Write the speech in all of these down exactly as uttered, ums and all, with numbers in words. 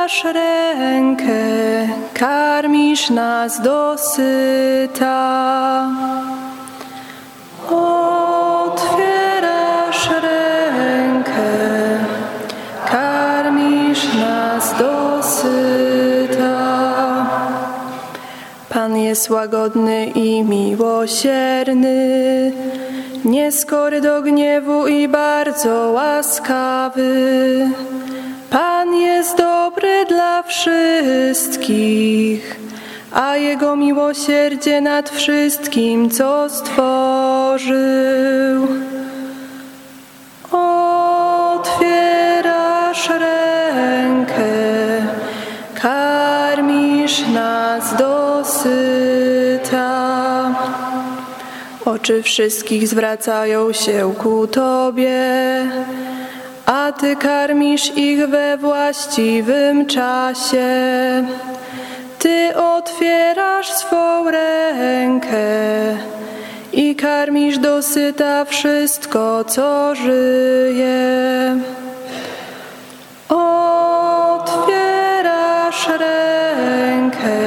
otwierasz rękę, karmisz nas dosyta. Otwierasz rękę, karmisz nas dosyta. Pan jest łagodny i miłosierny, nieskory do gniewu i bardzo łaskawy. Pan jest dobry dla wszystkich, a Jego miłosierdzie nad wszystkim, co stworzył. Otwierasz rękę, karmisz nas dosyta. Oczy wszystkich zwracają się ku Tobie, a Ty karmisz ich we właściwym czasie. Ty otwierasz swą rękę i karmisz dosyta wszystko, co żyje. Otwierasz rękę,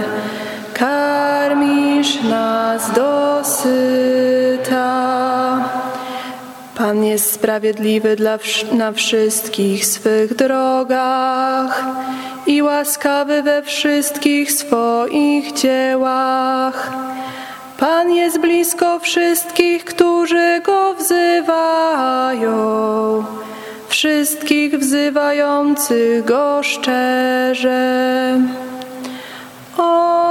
karmisz nas dosyta. Pan jest sprawiedliwy dla, na wszystkich swych drogach i łaskawy we wszystkich swoich dziełach. Pan jest blisko wszystkich, którzy Go wzywają, wszystkich wzywających Go szczerze. O